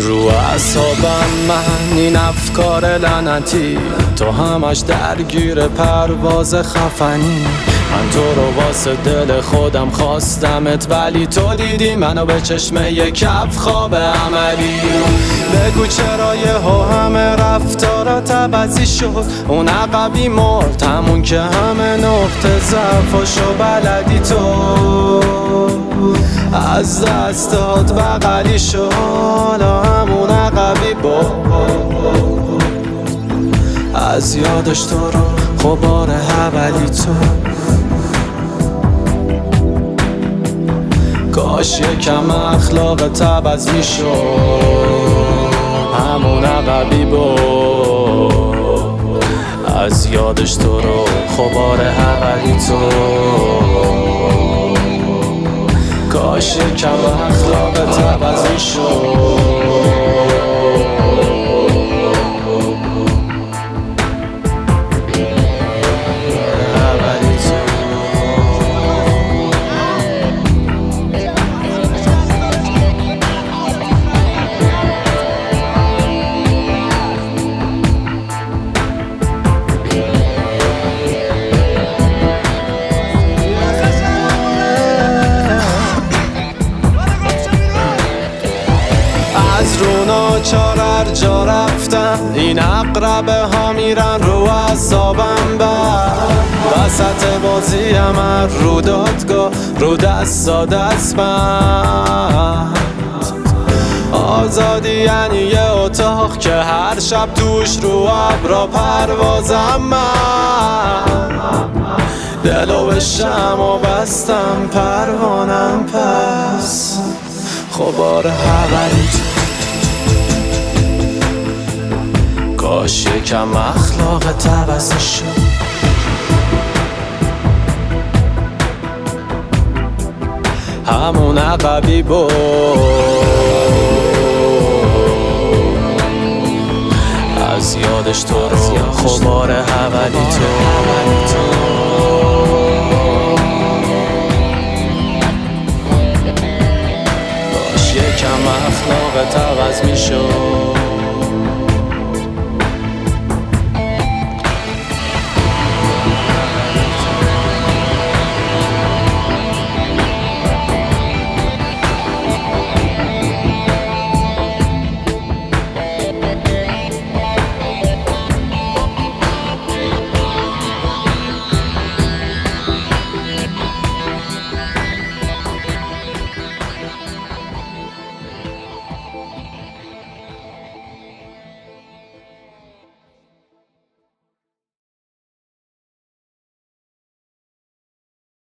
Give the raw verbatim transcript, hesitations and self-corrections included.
رو اعصابم من این افکار لعنتی، تو همش درگیر پرواز خفنی. من تو رو واسه دل خودم خواستمت، ولی تو دیدی منو به چشمه یک کف خواب عملی. بگو چرا یهو همه رفتارات عوضی شد؟ اون عقبی مرد، همون که همه نقطه ضعفاشو بلدی تو از دست داد بغلی شد. حالا همون عقبی بود، از یادش تو رو غبار حولی تو. کاش یکم اخلاقت عوض میشد، همون عقبی بود، از یادش تو رو غبار حولی تو. کاش یکم اخلاقت عوض میشد. از رو ناچار هر جا رفتم، این اقربه ها میرن رو اعصابم. بر وسط بازیم هر رو دادگاه رو دستا دست بند. آزادی یعنی یه اتاق که هر شب توش رو ابرا پروازم. من دلو به شمع بستم پروانم، پس غبار حولی تو. کاش یکم اخلاقت عوض شد، همون عقبی بود، از یادش تو رو غبار حولی تو. کاش یکم اخلاقت عوض میشد.